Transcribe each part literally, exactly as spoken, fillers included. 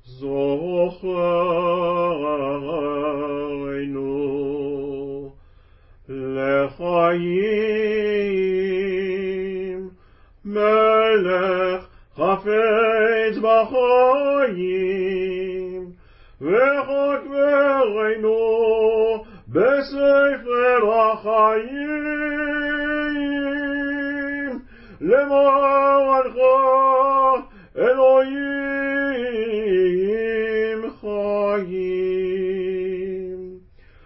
זוכרנו לחיים, מלך חפץ בחיים, וכתבנו בספר החיים, למענך אלוהים חיים.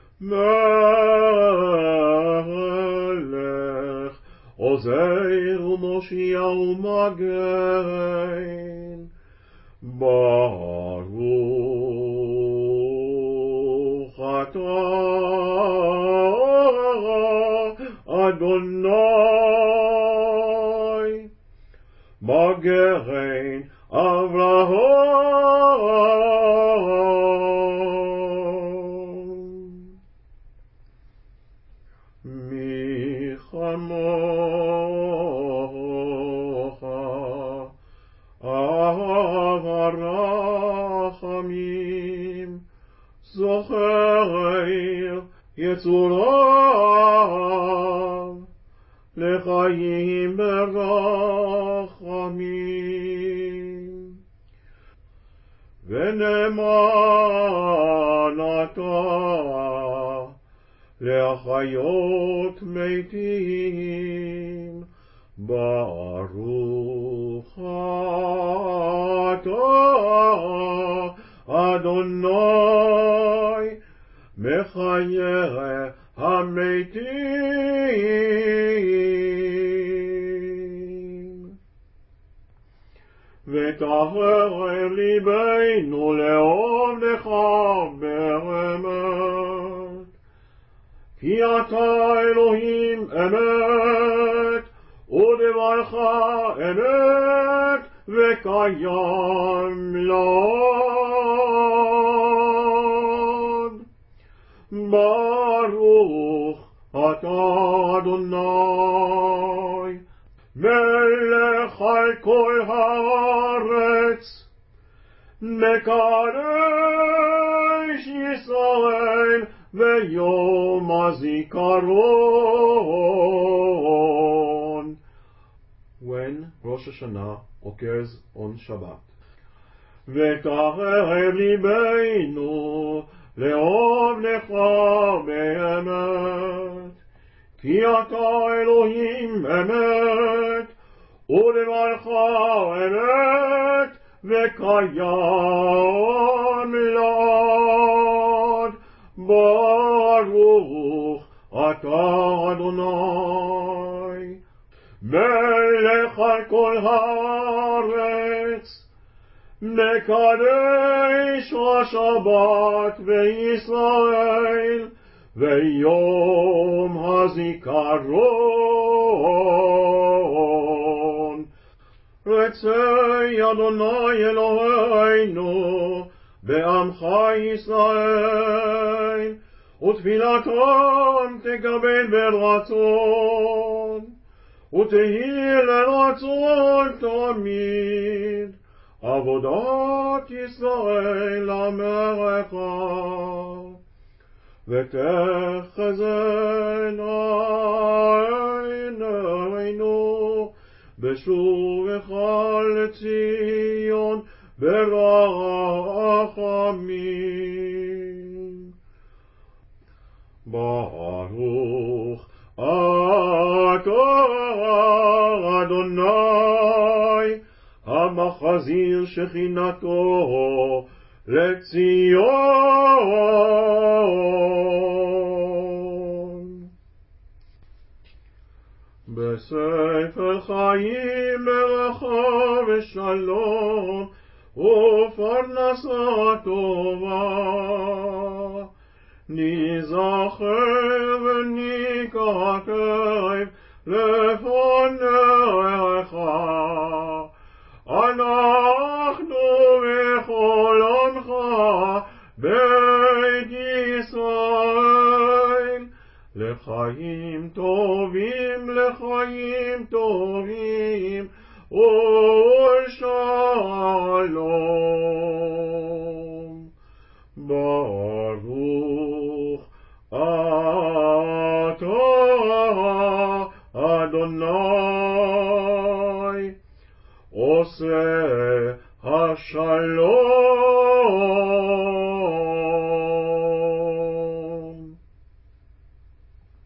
מלך עוזר ומושיע ומגן, ברוך אתה אדוני מגן אברהם. מי כמוך אב הרחמים, זוכר יצוריו לחיים ברחמים, ונאמן אתה להחיות מתים, ברוך אתה אדוני מחיה המתים. וטהר ליבנו לעובדך באמת, כי אתה אלוהים אמת, ודברך אמת וקיים לעד. ברוך אתה אדוני מלך על כל הארץ, מקדש ישראל ביום הזיכרון, when Rosh Hashanah occurs on Shabbat. וטהר ליבנו לעובדך באמת, כי אתה אלוהים אמת, ודברך אמת וקיים לעד. ברוך אתה אדוני מלך על כל הארץ, מקדש השבת בישראל ויום הזיכרון. רצה אדוני אלוהינו בעמך ישראל, ותפילתם תקבל ברצון, ותהי לרצון תמיד עבודת ישראל עמך. ותחזינה עינינו בשובך לציון ברחמים. ברוך אתה אדוני המחזיר שכינתו לציון. בספר חיים ברכה ושלום ופרנסה טובה, ניזכר ונכתב לפניך, אנחנו בכל עמך בית ישראל, לחיים טובים, לחיים טובים ושלום. עושה השלום